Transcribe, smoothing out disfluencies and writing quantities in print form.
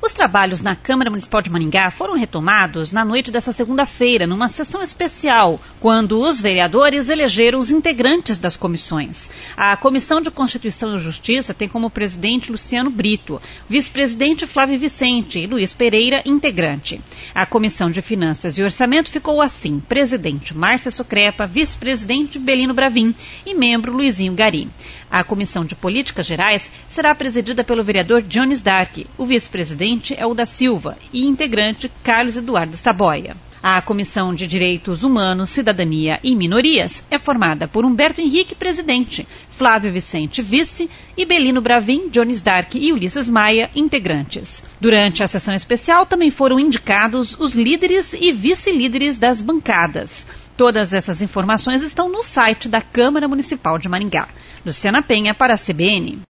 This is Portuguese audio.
Os trabalhos na Câmara Municipal de Maringá foram retomados na noite desta segunda-feira, numa sessão especial, quando os vereadores elegeram os integrantes das comissões. A Comissão de Constituição e Justiça tem como presidente Luciano Brito, vice-presidente Flávio Vicente e Luiz Pereira, integrante. A Comissão de Finanças e Orçamento ficou assim: presidente Márcia Sucrepa, vice-presidente Belino Bravin e membro Luizinho Gari. A Comissão de Políticas Gerais será presidida pelo vereador Jones Dark, o vice-presidente é o da Silva e integrante Carlos Eduardo Saboia. A Comissão de Direitos Humanos, Cidadania e Minorias é formada por Humberto Henrique, presidente, Flávio Vicente, vice, e Belino Bravin, Jones Dark e Ulisses Maia, integrantes. Durante a sessão especial também foram indicados os líderes e vice-líderes das bancadas. Todas essas informações estão no site da Câmara Municipal de Maringá. Luciana Penha para a CBN.